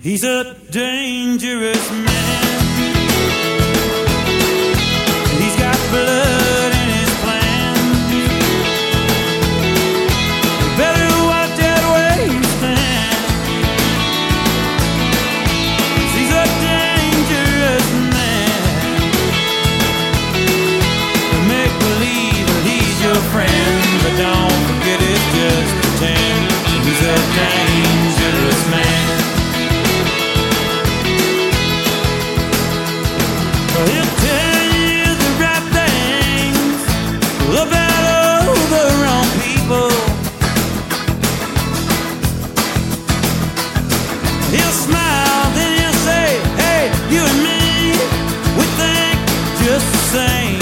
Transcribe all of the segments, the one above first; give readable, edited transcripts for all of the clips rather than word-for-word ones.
He's a dangerous man. He's got blood in his plans. You better watch that way you stand. He's a dangerous man. Make believe that he's your friend, but don't forget it's just pretend. He's a dangerous man. He'll tell you the right things about all the wrong people. He'll smile, then he'll say, hey, you and me, we think just the same.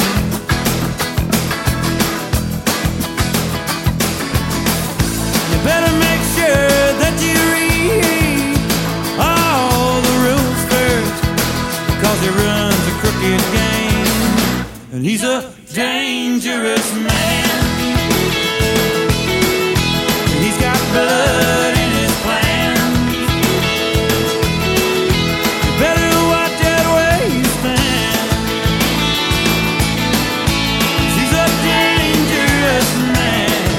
You better make sure that you read all the rules first, because he runs a crooked game, and he's a dangerous man. And he's got blood in his plans. You better watch that way you stand. He's a dangerous man.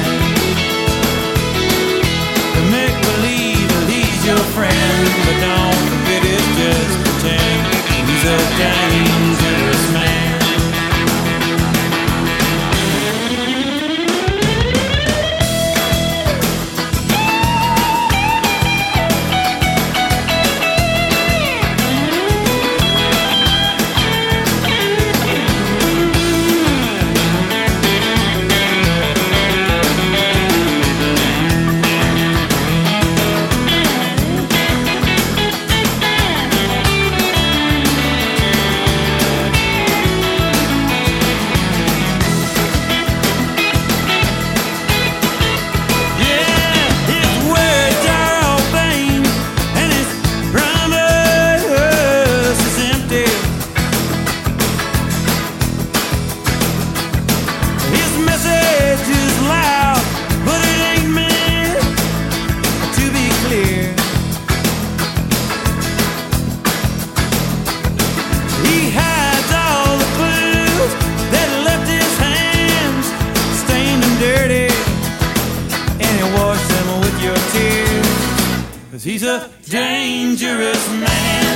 To make believe that he's your friend, but don't forget it's just pretend. He's a dangerous man. He's a dangerous man.